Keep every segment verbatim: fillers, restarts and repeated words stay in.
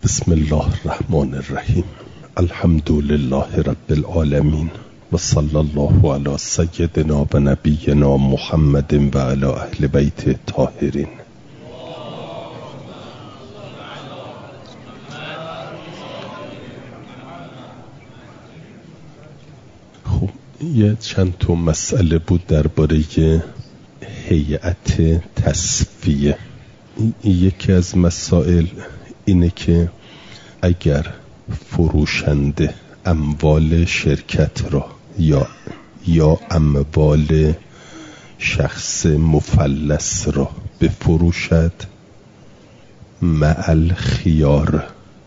بسم الله الرحمن الرحیم. الحمد لله رب العالمین و صلی الله علی سیدنا و نبینا محمد و علی اهل بیت الطاهرین. خب یه چند تا مسئله بود درباره هیئت تصفیه. یکی از مسائل اینه که اگر فروشنده اموال شرکت را یا یا اموال شخص مفلس را بفروشد مع الخیار،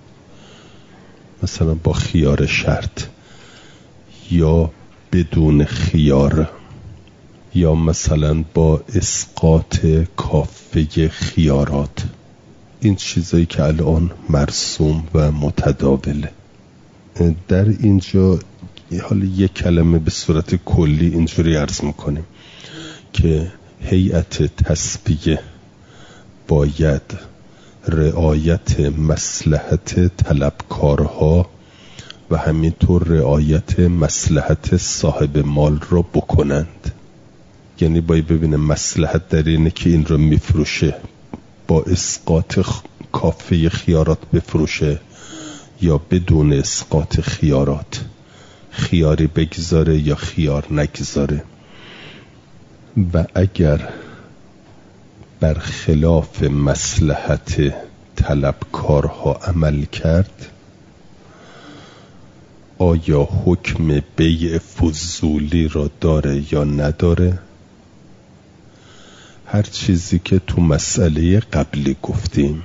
مثلا با خیار شرط یا بدون خیار، یا مثلا با اسقاط کافه خیارات، این چیزایی که الان مرسوم و متداوله. در اینجا حالا یک کلمه به صورت کلی اینجوری عرض میکنیم که هیئت تصفیه باید رعایت مصلحت طلبکارها و همینطور رعایت مصلحت صاحب مال را بکنند. یعنی باید ببینه مصلحت در اینه که این رو میفروشه با اسقاط کافه خیارات بفروشه یا بدون اسقاط خیارات، خیاری بگذاره یا خیار نگذاره. و اگر برخلاف مصلحت طلبکارها عمل کرد، آیا حکم بیع فضولی را داره یا نداره؟ هر چیزی که تو مسئله قبلی گفتیم،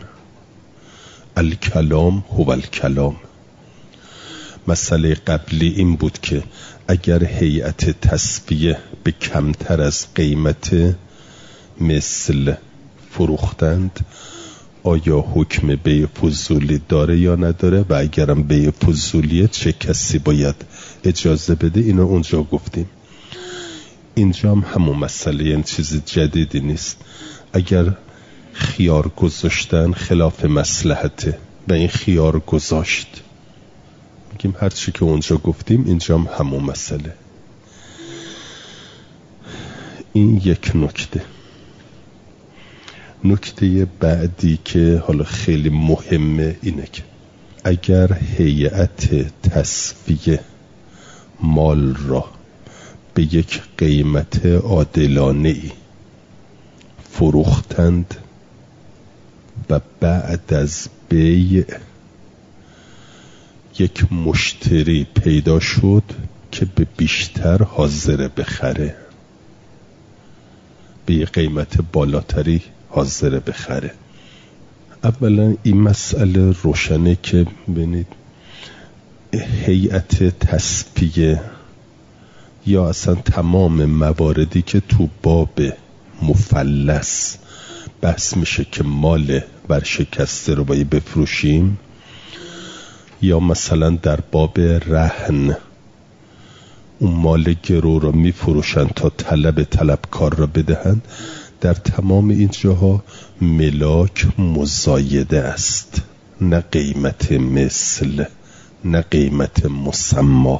الکلام هو الکلام. مسئله قبلی این بود که اگر هیئت تصفیه به کمتر از قیمت مثل فروختند، آیا حکم بیع فضولی داره یا نداره؟ و اگرم بیع فضولیه چه کسی باید اجازه بده؟ اینو اونجا گفتیم. اینجا هم همون مسئله، یعنی چیز جدیدی نیست. اگر خیار گذاشتن خلاف مصلحته و این خیار گذاشت، میگیم هرچی که اونجا گفتیم اینجا هم همون مسئله. این یک نکته. نکته بعدی که حالا خیلی مهمه اینه که اگر هیئت تصفیه مال را به یک قیمت عادلانه‌ای فروختند و بعد از بیع یک مشتری پیدا شد که به بیشتر حاضر بخره، به یک قیمت بالاتری حاضر بخره. اولا این مسئله روشنه که ببینید هیئت تصفیه یا اصلا تمام مواردی که تو باب مفلس بحث میشه که مال ورشکسته رو باید بفروشیم، یا مثلا در باب رهن اون مال گرو رو میفروشن تا طلب طلبکار رو بدهند، در تمام این جاها ملاک مزایده است، نه قیمت مثل، نه قیمت مسمى.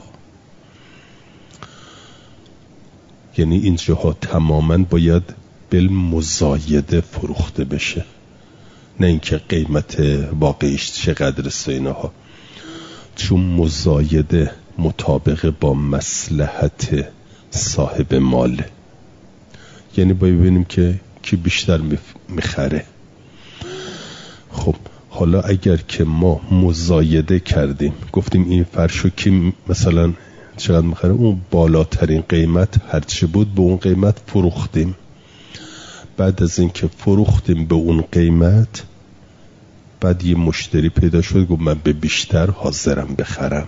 یعنی این جاها تماما باید بالمزایده فروخته بشه، نه اینکه قیمت واقعیش چقدر است و اینها، چون مزایده مطابق با مصلحت صاحب ماله. یعنی باید ببینیم که کی بیشتر میخره. خب حالا اگر که ما مزایده کردیم، گفتیم این فرشو کی مثلا چقدر میخره، اون بالاترین قیمت هرچی بود به اون قیمت فروختیم. بعد از این که فروختیم به اون قیمت، بعد یه مشتری پیدا شد گفت من به بیشتر حاضرم بخرم.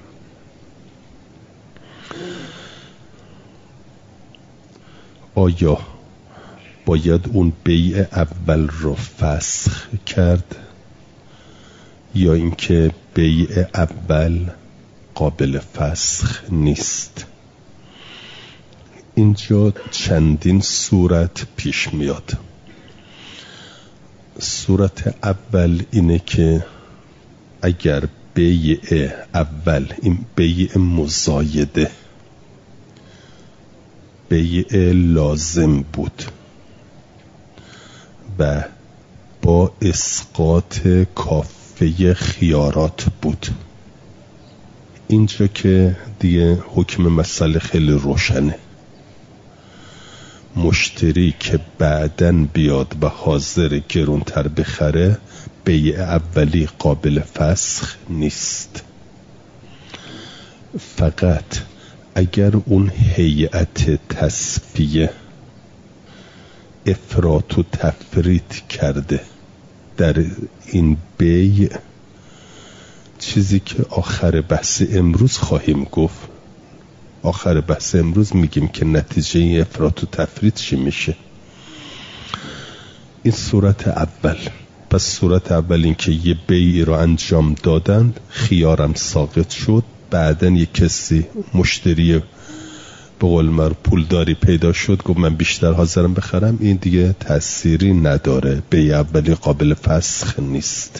آیا باید اون بیع اول رو فسخ کرد یا اینکه بیع اول قابل فسخ نیست؟ اینجا چندین صورت پیش میاد. صورت اول اینه که اگر بیع اول، این بیع مزایده، بیع لازم بود و با اسقاط کافه خیارات بود، اینجا که دیگه حکم مسئله خیلی روشنه. مشتری که بعدن بیاد و حاضر گرونتر بخره، بیع اولی قابل فسخ نیست. فقط اگر اون هیئت تصفیه افراط و تفریط کرده در این بیع، چیزی که آخر بحث امروز خواهیم گفت، آخر بحث امروز میگیم که نتیجه این افراط و تفریط چی میشه. این صورت اول. پس صورت اول این که یه بیعی رو انجام دادن، خیارم ساقط شد، بعدن یه کسی مشتری به قول من پولداری پیدا شد، گفت من بیشتر حاضرم بخرم، این دیگه تأثیری نداره، بیع اولی قابل فسخ نیست.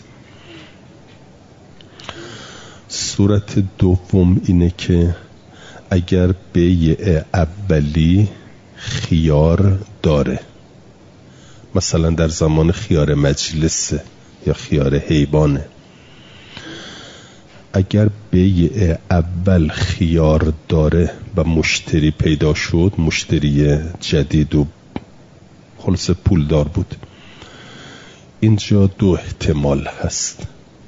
صورت دوم اینه که اگر بیع اولی خیار داره، مثلا در زمان خیار مجلسه یا خیار حیبانه، اگر بیع اول خیار داره و مشتری پیدا شد، مشتری جدید و خلاص پولدار بود، اینجا دو احتمال هست.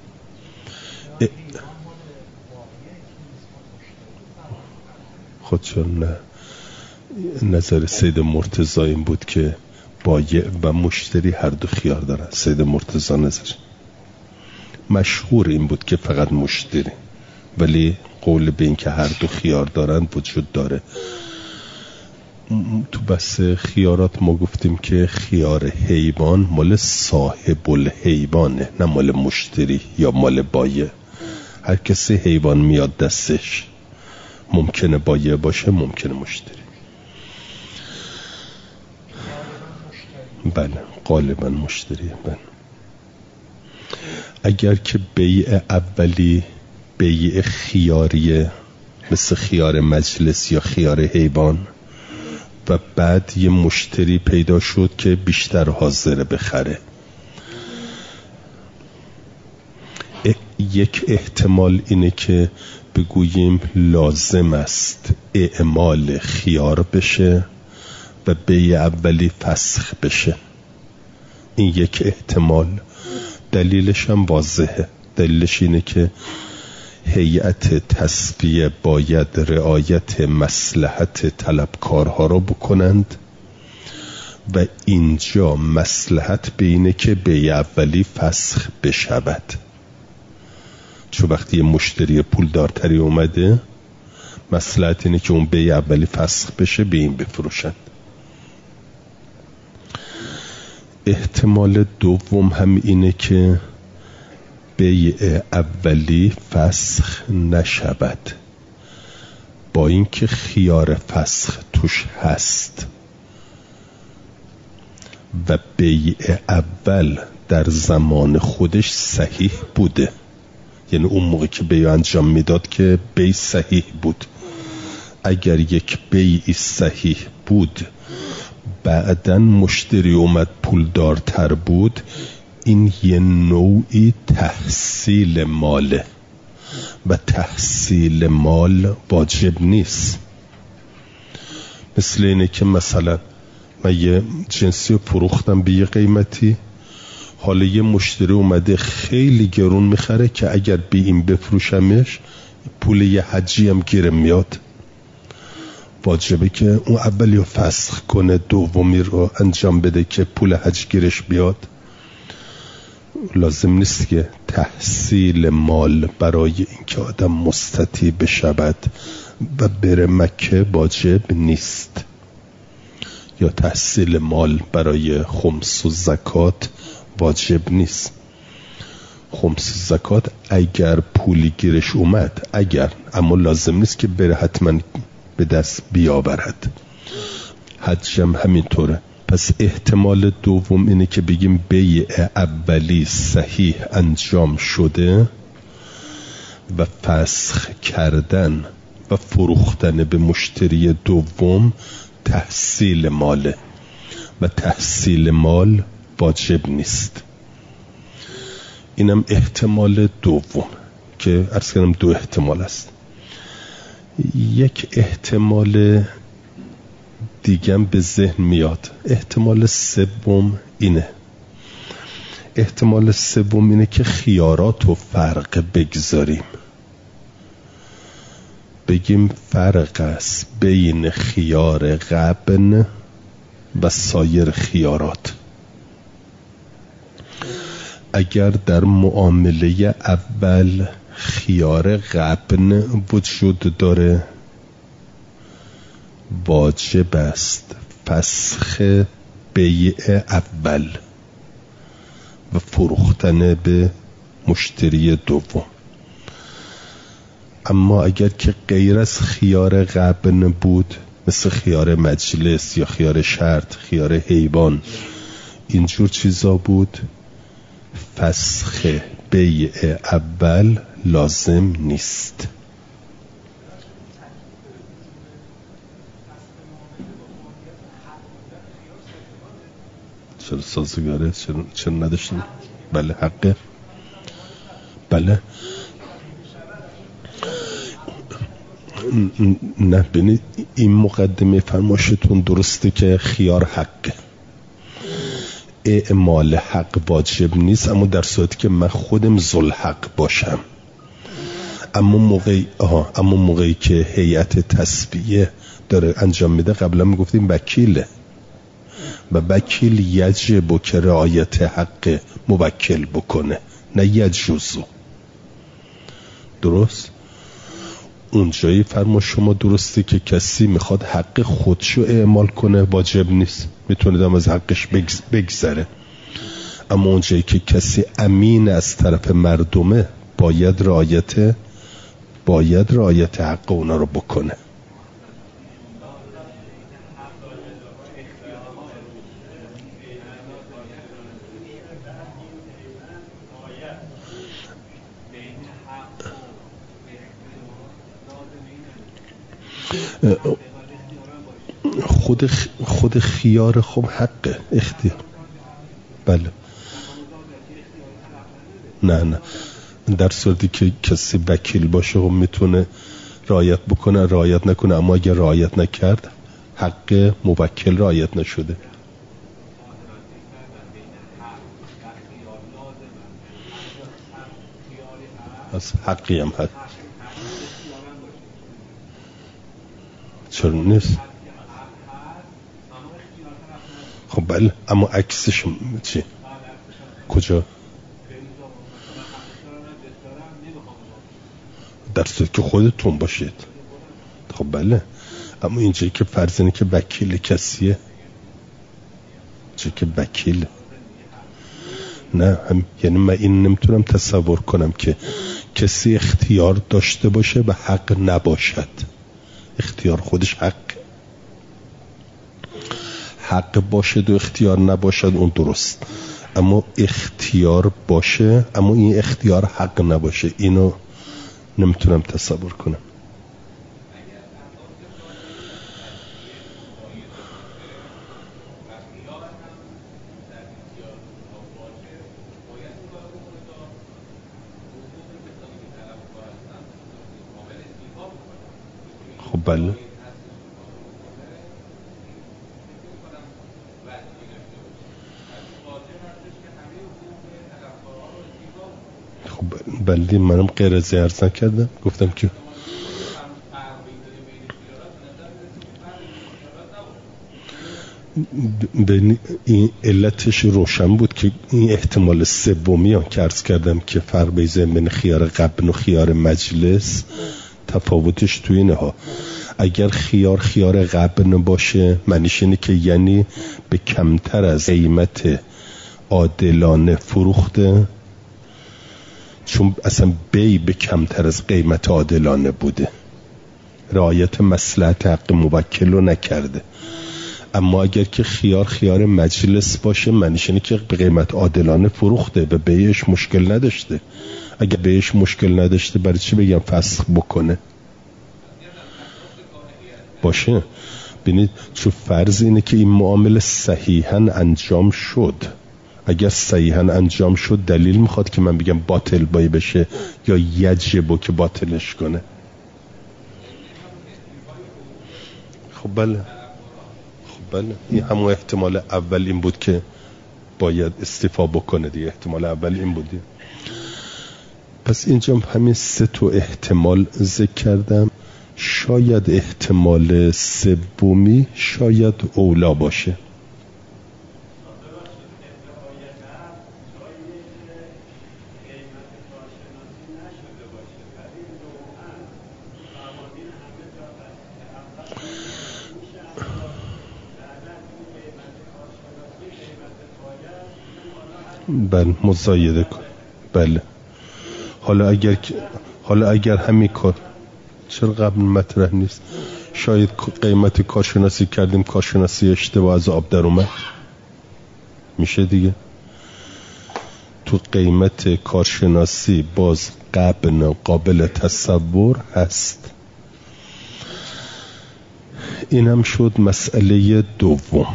خودشون نه، نظر سید مرتضی این بود که بایع و مشتری هر دو خیار دارن. سید مرتضی نظر مشهور این بود که فقط مشتری، ولی قول به این که هر دو خیار دارن وجود داره. تو بس خیارات ما گفتیم که خیار حیوان مال صاحب الحیوانه، نه مال مشتری یا مال بایع. هر کسی حیوان میاد دستش، ممکنه بایع باشه، ممکنه مشتری. بله غالبا مشتریه. بله اگر که بیع اولی بیع خیاریه، مثل خیار مجلس یا خیار حیوان، و بعد یه مشتری پیدا شد که بیشتر حاضر بخره، یک احتمال اینه که بگوییم لازم است اعمال خیار بشه و بیع اولی فسخ بشه. این یک احتمال. دلیلش هم واضحه. دلیلش اینه که هیئت تصفیه باید رعایت مصلحت طلبکارها رو بکنند و اینجا مصلحت به اینه که بیع اولی فسخ بشود، چون وقتی یه مشتری پولدارتری اومده، مصلحت اینه که اون بیع اولی فسخ بشه، به این بفروشند. احتمال دوم هم اینه که بیع اولی فسخ نشود، با اینکه خیار فسخ توش هست و بیع اول در زمان خودش صحیح بوده. یعنی اون موقع که بیع انجام میداد که بیع صحیح بود. اگر یک بیعی صحیح بود بعدن مشتری اومد پولدارتر بود، این یه نوعی تحصیل ماله و تحصیل مال واجب نیست. مثل اینه که مثلا من یه جنسی رو فروختم به یه قیمتی، حالا یه مشتری اومده خیلی گرون میخره که اگر به این بفروشمش پول یه حجی هم گیرم میاد. واجبه که اون اولی رو فسخ کنه، دومی رو انجام بده که پول حج گیرش بیاد. لازم نیست که تحصیل مال برای اینکه آدم مستطیع بشود و بره مکه واجب نیست، یا تحصیل مال برای خمس و زکات واجب نیست. خمس و زکات اگر پولی گیرش اومد، اگر، اما لازم نیست که بره حتما به دست بیاورد. حج هم همینطوره. پس احتمال دوم اینه که بگیم بیع اولی صحیح انجام شده و فسخ کردن و فروختن به مشتری دوم تحصیل ماله و تحصیل مال واجب نیست. اینم احتمال دوم که عرض کردم دو احتمال است. یک احتمال دیگم به ذهن میاد. احتمال سوم اینه احتمال سوم اینه که خیارات و فرق بگذاریم، بگیم فرق است بین خیار غبن و سایر خیارات. اگر در معامله اول خیار غبن وجود داره، واجب است فسخ بیع اول و فروختن به مشتری دوم. اما اگر که غیر از خیار غبن بود، مثل خیار مجلس یا خیار شرط، خیار حیوان، اینجور چیزا بود، فسخ بیع اول لازم نیست. چرا سازگاره؟ چرا, چرا نداشتیم؟ بله حقه. بله نه بینید این مقدمه فرماشتون درسته که خیار حقه، اعمال حق واجب نیست، اما در صورتی که من خودم ذوالحق باشم. اما موقعی آها اما موقعی که هیئت تسبیه داره انجام میده، قبلا میگفتیم وکیله و وکیل یجب که رعایت حق موکل بکنه، نه یجوزو. درست؟ اونجایی فرما شما درسته که کسی میخواد حق خودشو اعمال کنه، واجب نیست، میتونه دم از حقش بگذره. اما اونجایی که کسی امین از طرف مردمه، باید رعایت باید رعایت حق اونا رو بکنه. خود خود خیار خب حقه، اختیار. بله نه نه در صورتی که کسی وکیل باشه خب میتونه رعایت بکنه، رعایت نکنه. اما اگر رعایت نکرد، حق موکل رعایت نشده. از حقی هم حد چرا نیست؟ خب بله، اما عکسش چی؟ کجا؟ در صورت که خودتون باشید. خب بله، اما اینجایی که فرض اینه که وکیل کسیه، چه که وکیل نه هم، یعنی من این نمیتونم تصور کنم که کسی اختیار داشته باشه و حق نباشد. اختیار خودش حق حق باشه و اختیار نباشد، اون درست. اما اختیار باشه اما این اختیار حق نباشه، اینو نمیتونم تصور کنم. خب بله خب بله منم غیر از عرض نکردم، گفتم که ببین این علتش روشن بود که این احتمال سومی ها که عرض کردم که فرق بین خیار غبن و خیار مجلس تفاوتش تو اینه ها. اگر خیار خیار غبن باشه، معنیش اینه که یعنی به کمتر از قیمت عادلانه فروخته، چون اصلا بی به کمتر از قیمت عادلانه بوده، رعایت مصلحت حق موکل رو نکرده. اما اگر که خیار خیار مجلس باشه معنیش اینه که به قیمت عادلانه فروخته و بیعش مشکل نداشته. اگر بیعش مشکل نداشته برای چی بگم فسخ بکنه؟ باشه. ببینید چون فرض اینه که این معامله صحیحاً انجام شد. اگر صحیحاً انجام شد دلیل میخواد که من بگم باطل بای بشه یا یجبو که باطلش کنه. خب بله خب بله این همون احتمال اول این بود که باید استعفا بکنه دیگه. احتمال اول این بودی. پس اینجا همین سه تا احتمال ذکر کردم. شاید احتمال سومی شاید اولا باشه. بله مزایده کن. بله حالا اگر حالا اگر همین کار چرا قبل مطرح نیست؟ شاید قیمت کارشناسی کردیم کارشناسی اشتباه از آب در اومد میشه دیگه. تو قیمت کارشناسی باز قبل قابل تصور هست. اینم شد مسئله دوم.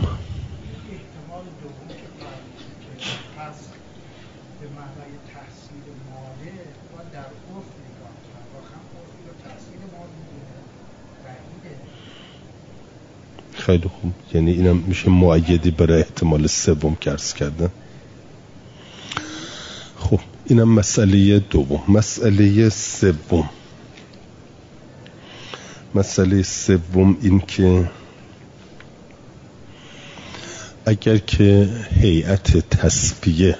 خیلی خوب. یعنی اینم میشه مؤیدی برای احتمال سوم که عرض کردن. خب اینم مسئله دوم. مسئله سوم مسئله سوم این که اگر که هیئت تصفیه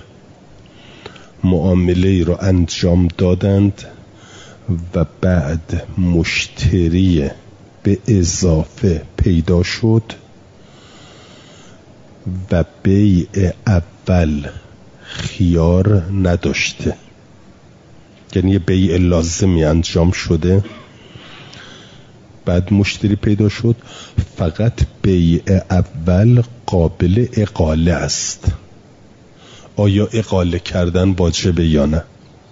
معامله را انجام دادند و بعد مشتری به اضافه پیدا شد و بیع اول خیار نداشته، یعنی یه بیع لازمی انجام شده بعد مشتری پیدا شد، فقط بیع اول قابل اقاله است. آیا اقاله کردن واجبه یا نه؟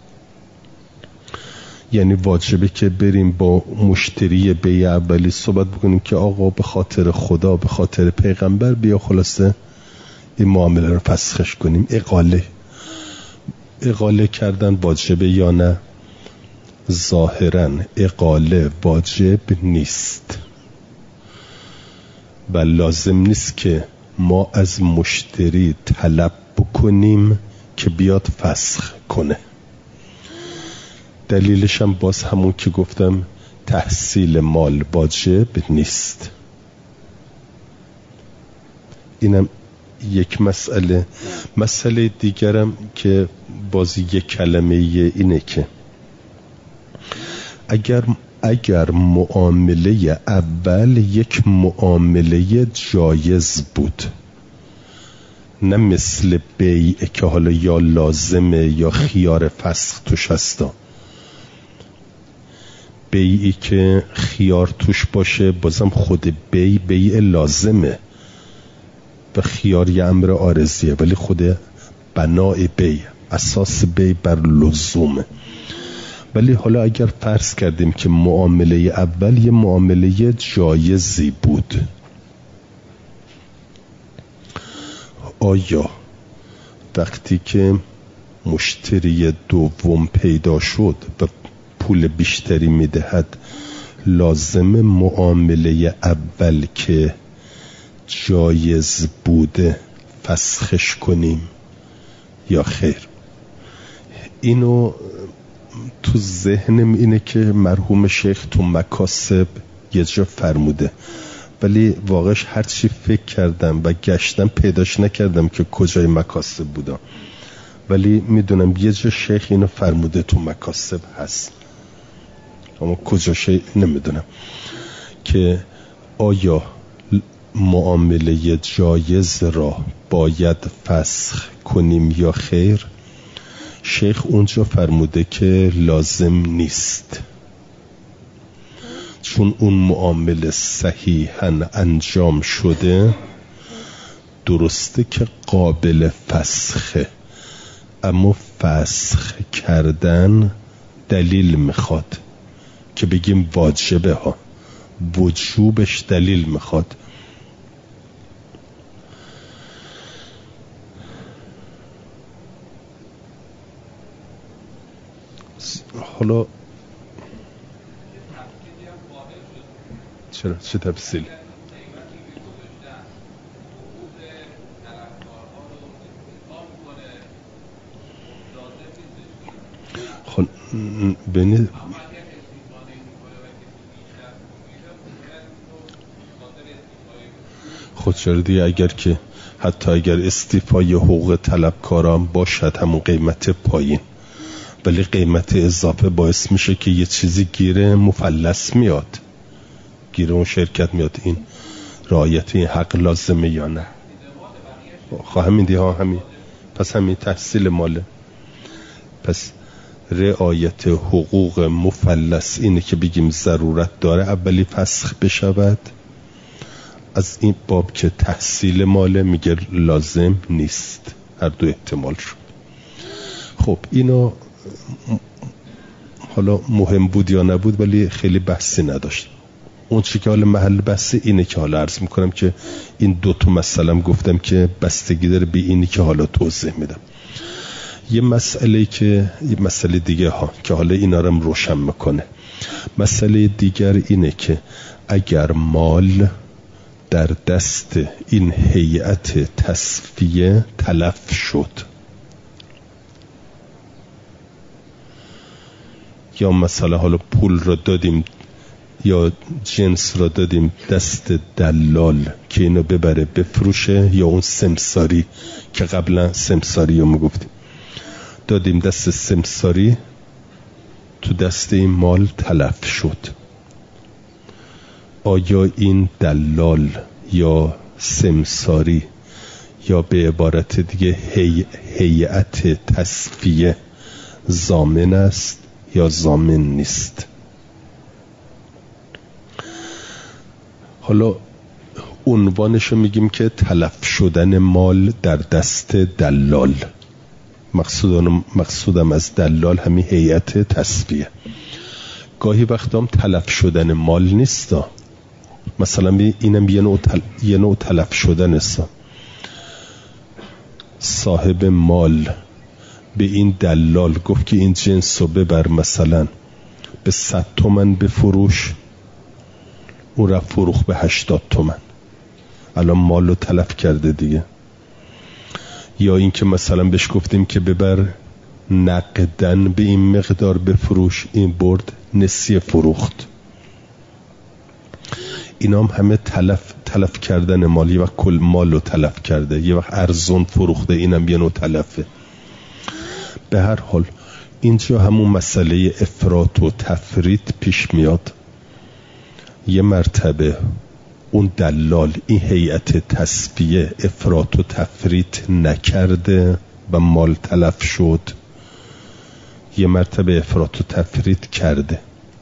یعنی واجبه که بریم با مشتری بیع اولی صحبت بکنیم که آقا به خاطر خدا به خاطر پیغمبر بیا خلاصه این معامله رو فسخش کنیم. اقاله اقاله کردن واجبه یا نه؟ ظاهراً اقاله واجب نیست و لازم نیست که ما از مشتری طلب بکنیم که بیاد فسخ کنه. دلیلش هم باز همون که گفتم تحصیل مال واجب نیست. اینم یک مسئله. مسئله دیگرم که باز یک کلمه اینه که اگر اگر معامله اول یک معامله جایز بود، نه مثل بیع که حالا یا لازمه یا خیار فسخ توش هستا، بیعی که خیار توش باشه بازم خود بیع بیع لازمه و خیار یه امر عارضیه، ولی خود بنای بیع اساس بیع بر لزومه. ولی حالا اگر فرض کردیم که معامله اول یه معامله جایزی بود، آیا وقتی که مشتری دوم پیدا شد و پول بیشتری میدهد لازم معامله اول که جایز بوده فسخش کنیم یا خیر؟ اینو تو ذهنم اینه که مرحوم شیخ تو مکاسب یه جا فرموده، ولی واقعش هرچی فکر کردم و گشتم پیداش نکردم که کجای مکاسب بودم، ولی میدونم یه جا شیخ اینو فرموده تو مکاسب هست، اما کجاشه نمیدونم که آیا معامله جایز را باید فسخ کنیم یا خیر. شیخ اونجا فرموده که لازم نیست، چون اون معامله صحیحاً انجام شده درسته که قابل فسخه، اما فسخ کردن دلیل میخواد که بگیم واجبه ها، وجوبش دلیل میخواد. حالا چرا چه تفصیل؟ خب ببینید خود چرا دیگه، اگر که حتی اگر استیفای حقوق طلبکاران باشد همون قیمت پایین، ولی قیمت اضافه باعث میشه که یه چیزی گیره مفلس میاد، گیره اون شرکت میاد. این رعایت این حق لازمه یا نه؟ خب همین دیگه ها همین، پس همین تحصیل ماله. پس رعایت حقوق مفلس اینه که بگیم ضرورت داره اولی فسخ بشود، از این باب که تحصیل ماله میگه لازم نیست. هر دو احتمال شد. خب اینو حالا مهم بود یا نبود ولی خیلی بحثی نداشت. اون چی که حالا محل بحثی اینه که حالا عرض میکنم که این دو تا مسئله گفتم که بستگی داره به اینی که حالا توضیح میدم. یه مسئله که یه مسئله دیگه ها که حالا اینا رو روشن میکنه. مسئله دیگر اینه که اگر مال در دست این هیئت تصفیه تلف شد، یا مثلا حالا پول رو دادیم یا جنس رو دادیم دست دلال که اینو ببره بفروشه، یا اون سمساری که قبلا سمساری رو میگفتیم دادیم دست سمساری، تو دست این مال تلف شد، آیا این دلال یا سمساری یا به عبارت دیگه هی... هیئت تصفیه ضامن است یا ضامن نیست؟ حالا عنوانشو میگیم که تلف شدن مال در دست دلال. مقصودم, مقصودم از دلال همین هیئت تصفیه. گاهی وقتا هم تلف شدن مال نیستا، مثلا اینم یه نوع, تل... یه نوع تلف شدن است. صاحب مال به این دلال گفت که این جنس رو ببر مثلا به صد تومن بفروش، اون را فروخ به هشتاد تومن، الان مال رو تلف کرده دیگه. یا این که مثلا بهش گفتیم که ببر نقدن به این مقدار بفروش، این برد نسیه فروخت. اینا هم همه تلف تلف کردن مال. یه وقت کل مال رو تلف کرده، یه وقت ارزون فروخته، اینم یه نوع تلفه. به هر حال اینجا همون مسئله افراط و تفریط پیش میاد. یه مرتبه اون دلال این هیئت تصفیه افراط و تفریط نکرده و مال تلف شد، یه مرتبه افراط و تفریط کرده.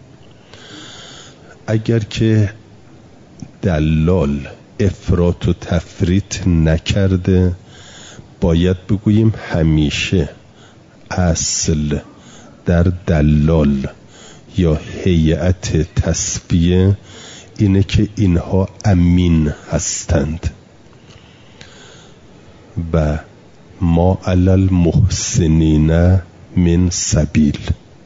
اگر که دلال افراط و تفریط نکرده، باید بگوییم همیشه اصل در دلال یا هیئت تصفیه اینه که اینها امین هستند و ما علی المحسنین من سبیل،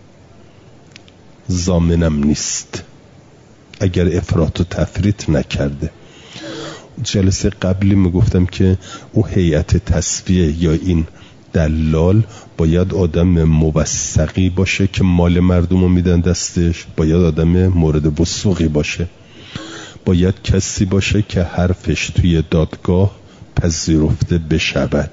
ضامنم نیست اگر افراط و تفریط نکرده. جلسه قبلی میگفتم که او هیئت تصفیه یا این دلال باید آدم موثقی باشه که مال مردم رو میدن دستش، باید آدم مورد وثوقی باشه، باید کسی باشه که حرفش توی دادگاه پذیرفته بشود.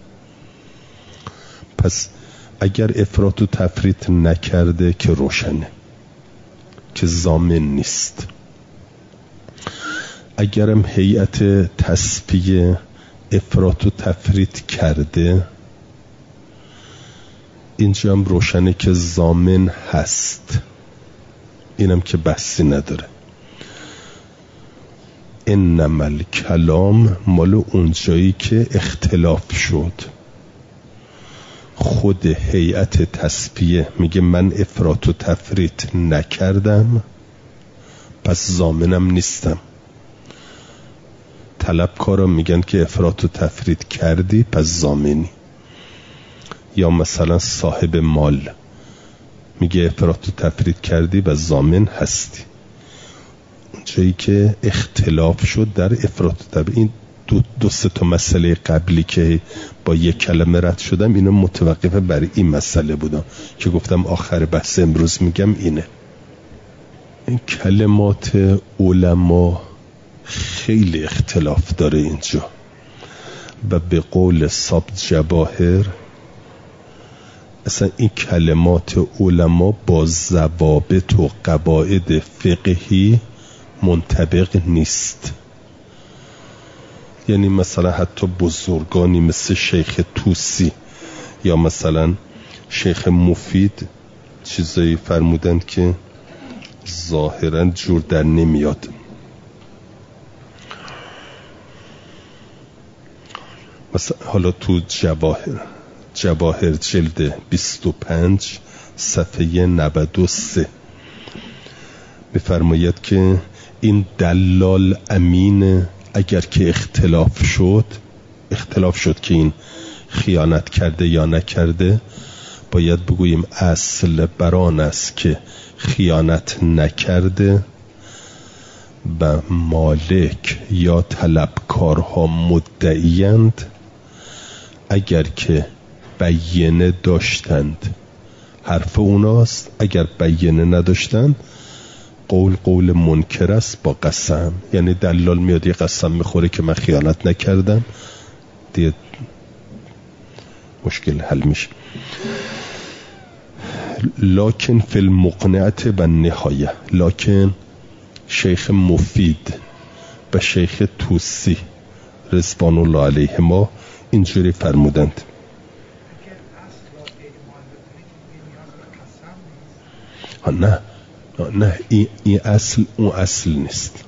پس اگر افراط و تفریط نکرده که روشنه که ضامن نیست. اگرم هیئت تصفیه افراط و تفریط کرده، اینجا هم روشنه که ضامن هست، اینم که بحثی نداره. انما الکلام مال اونجایی که اختلاف شد. خود هیئت تصفیه میگه من افراط و تفریط نکردم پس ضامنم نیستم. طلبکارا میگن که افراط و تفریط کردی پس ضامنی. یا مثلا صاحب مال میگه افراط و تفریط کردی و ضامن هستی. اونجایی که اختلاف شد در افراط و تفریط، این دو, دو سه تا مسئله قبلی که با یک کلمه رد شدم اینا متوقف بر این مسئله بودم که گفتم آخر بحث امروز میگم اینه. این کلمات علما خیلی اختلاف داره اینجا و به قول سابت جواهر اصلا این کلمات علما با ضوابط و قواعد فقهی منطبق نیست. یعنی مثلا حتی بزرگانی مثل شیخ توسی یا مثلا شیخ مفید چیزایی فرمودند که ظاهرا جور در نمیاد. مثلا حالا تو جواهر جواهر جلد بیست و پنج صفحه نود و سه می‌فرماید که این دلال امین اگر که اختلاف شد اختلاف شد که این خیانت کرده یا نکرده، باید بگوییم اصل بران است که خیانت نکرده و مالک یا طلبکارها مدعیند. اگر که بیینه داشتند حرف اوناست، اگر بیینه نداشتند قول قول منکر است با قسم. یعنی دلال میاد یه قسم میخوره که من خیانت نکردم، دیگه مشکل حل میشه. لکن فی المقنعه و نهایه، لکن شیخ مفید و شیخ توسی رضوان الله علیهما اینجوری فرمودند. نه نه این, این اصل اون اصل نیست.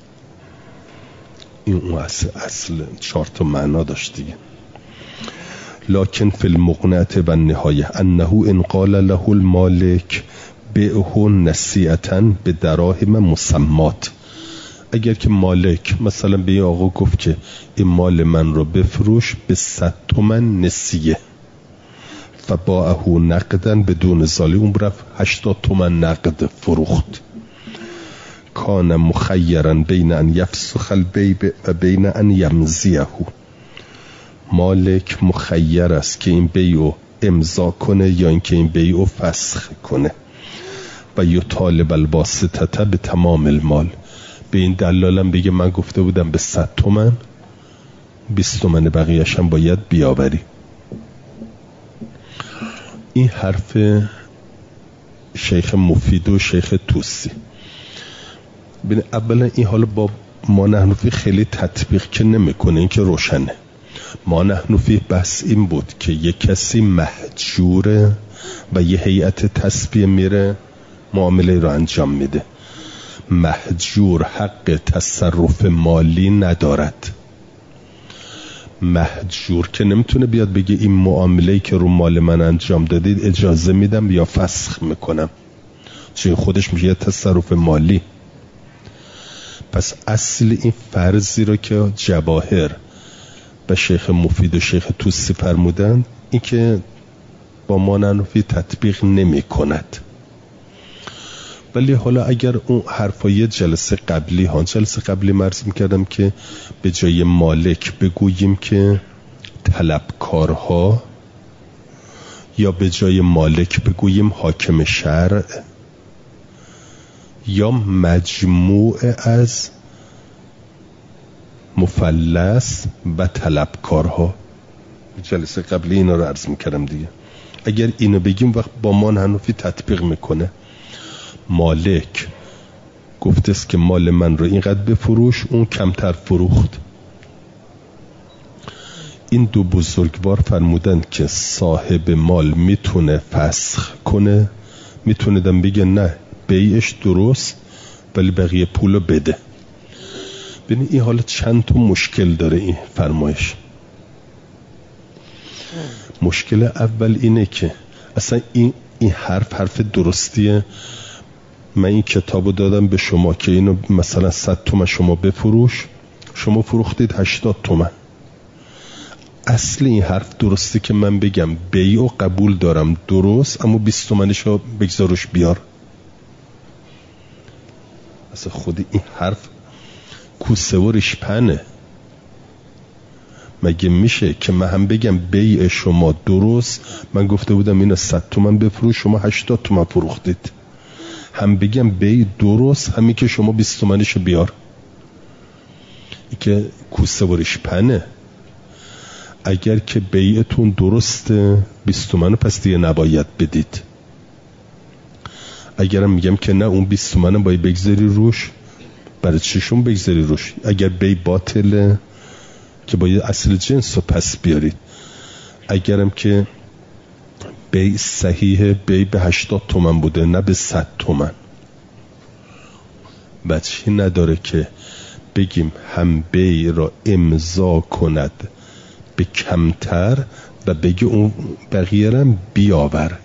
این اون اصل اصل چهار تا معنا داشت دیگه. لکن فی المقنعه و النهایه انه ان قال له المالک بیعه نصیحتا به دراهم مسمات، اگر که مالک مثلا به آقا گفت که این مال من رو بفروش به صد تومن نسیه، فباعه نقدا بدون زالی، اون رفت هشتاد تومن نقد فروخت، کان مخیرا بین ان یفسخ البیع و بین ان یمضیه، مالک مخیر است که این بیعو امضا کنه یا اینکه این بیعو فسخ کنه. و یطالب الواسطه به تمام المال، به این دلالم بگه من گفته بودم به صد تومن، بیست تومن بقیه‌اش هم باید بیاوری. این حرف شیخ مفید و شیخ توسی. ببین اولا این حالا با ما نحنفی خیلی تطبیق که نمیکنه، این که روشنه. ما نحنفی بس این بود که یک کسی محجوره و یه هیئت تصفیه میره معامله رو انجام میده. محجور حق تصرف مالی ندارد. محجور که نمیتونه بیاد بگه این معامله‌ای که رو مال من انجام دادید اجازه میدم یا فسخ میکنم، چون خودش میشه تصرف مالی. پس اصل این فرضی رو که جواهر و شیخ مفید و شیخ توسی فرمودن این که با ما نحنفی تطبیق نمی کند. ولی حالا اگر اون حرفای جلسه قبلی ها جلسه قبلی مرز میکردم که به جای مالک بگوییم که طلبکارها، یا به جای مالک بگوییم حاکم شرع، یا مجموع از مفلس و طلبکارها. جلسه قبلی اینا رو عرض میکردم دیگه. اگر اینو بگیم وقت با ما نحنفی تطبیق میکنه. مالک گفته است که مال من رو اینقدر بفروش، اون کمتر فروخت. این دو بزرگوار فرمودند که صاحب مال میتونه فسخ کنه، میتونه دم بگه نه بیعش درست ولی بقیه پولو بده. ببین این حالا چند تا مشکل داره این فرمایش. مشکل اول اینه که اصلا این این حرف حرف درستیه. من این کتابو دادم به شما که اینو مثلا صد تومن شما بفروش، شما فروختید هشتاد تومن. اصل این حرف درسته که من بگم بیع و قبول دارم درست، اما بیست تومنشو بگذاروش بیار. اصلا خود این حرف کوسه و ریشپنه. مگه میشه که من هم بگم بیع شما درست، من گفته بودم اینو صد تومن بفروش شما هشتاد تومن فروختید، هم بگم بیع درست همین که شما بیست تومنشو بیار. این که کوسه و ریشپنه. اگر که بیعتون درسته بیست تومنو پس دیگه نباید بدید. اگرم میگم که نه اون بیست تومنو باید بگذاری روش، برای چیشون بگذاری روش؟ اگر بیع باطله که باید اصل جنس رو پس بیارید. اگرم که بیع صحیحه، بیع به هشتاد تومن بوده نه به صد تومن، بچه نداره که بگیم هم بیع را امضا کند به کمتر و بگی اون بقیه را بیاور.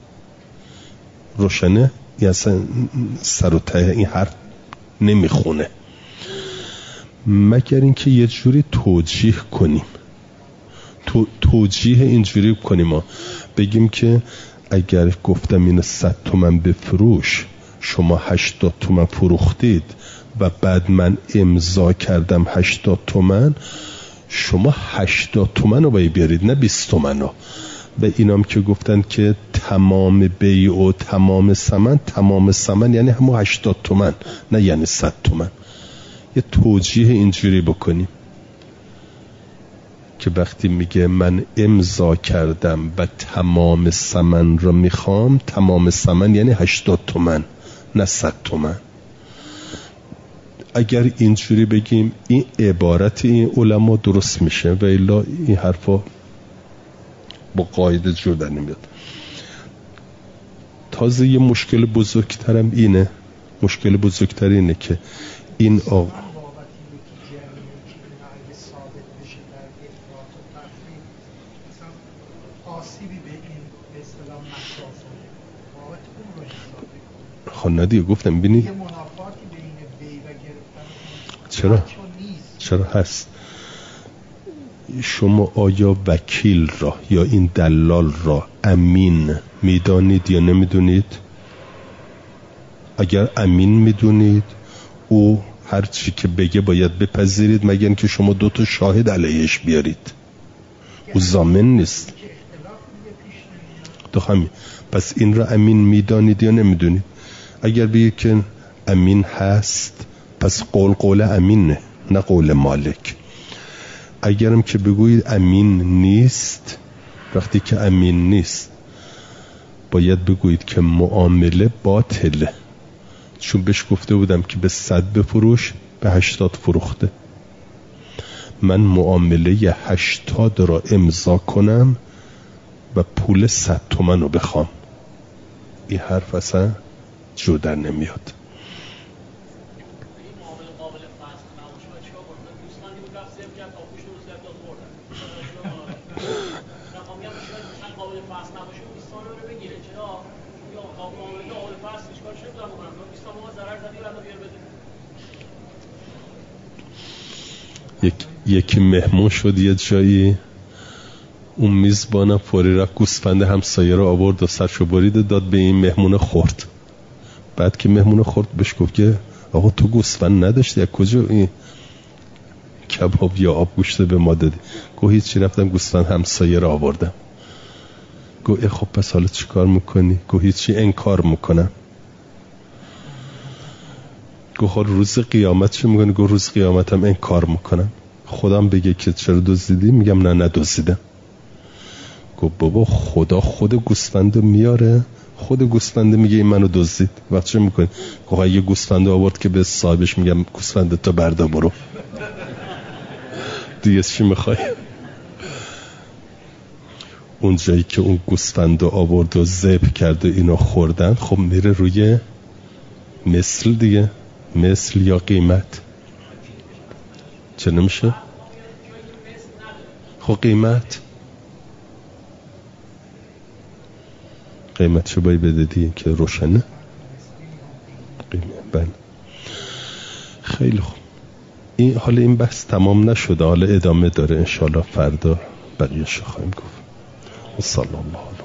روشنه؟ یا اصلا سر و ته این حرف نمیخونه، مگر اینکه یه جوری توجیه کنیم. تو توجیه اینجوری کنیم ما بگیم که اگر گفتم اینو صد تومن بفروش شما هشتاد تومن فروختید و بعد من امضا کردم هشتاد تومن، شما هشتاد تومن رو باید بیارید نه بیست تومن رو. و اینام که گفتن که تمام بیع و تمام ثمن، تمام ثمن یعنی همون هشتاد تومن نه یعنی صد تومن. یه توجیه اینجوری بکنیم که وقتی میگه من امضا کردم و تمام ثمن رو میخوام، تمام ثمن یعنی هشتاد تومن نه صد تومن. اگر اینجوری بگیم این عبارت این علما درست میشه و الا این حرفا با قاعده جور در نمیاد. تازه یه مشکل بزرگترم اینه، مشکل بزرگتر اینه که این آقا خب نه دیگه گفتم بینی چرا چرا هست. شما آیا وکیل را یا این دلال را امین میدانید یا نمیدونید؟ اگر امین میدونید او هر چی که بگه باید بپذیرید، مگر اینکه شما دو تا شاهد علیهش بیارید. او ضامن نیست. تو همین. پس این را امین میدانید یا نمیدونید؟ اگر بگید که امین هست پس قول قول امینه نه قول مالک. اگرم که بگویید امین نیست، وقتی که امین نیست باید بگویید که معامله باطله، چون بهش گفته بودم که به صد بفروش به هشتاد فروخته. من معامله هشتاد را امضا کنم و پول صد تومن رو بخوام. این حرف اصلا جو در نمیاد. یک یکی مهمون شد یه جایی، اون میزبانم فوری رفت گوسفند همسایه رو آورد و سرشو برید داد به این مهمون خورد. بعد که مهمون خورد بهش گفت که آقا تو گوسفند نداشتی، از کجا این کباب یا آب گوشت به ما دادی؟ گفت هیچی، رفتم گوسفند همسایه رو آوردم. گفت خب پس حالا چی کار میکنی؟ گفت هیچی، انکار میکنم. گفت روز قیامت چی میکنی؟ گفت روز قیامتم انکار میکنم. خودم بگه که چرا دزدیدی؟ میگم نه ندزدیدم. گفت بابا خدا خود گوسفند میاره، خود گوسفند میگه این منو دزدید، وقت چه میکنی؟ گفت اگه گوسفند آورد که به صاحبش میگم گوسفند تو بردا برو. دیگه چی میخوای؟ اون جایی که اون گوسفند آورد و ذبح کرد و اینو خوردن، خب میره روی مثل دیگه، مثل یا قیمت. چه نمیشه؟ خب قیمت قیمت شو باید بدهی که روشنه. قیمت بله. خیلی خوب. این حالا این بحث تمام نشده، حالا ادامه داره انشالله فردا بقیه‌شو خواهیم گفت. صلی الله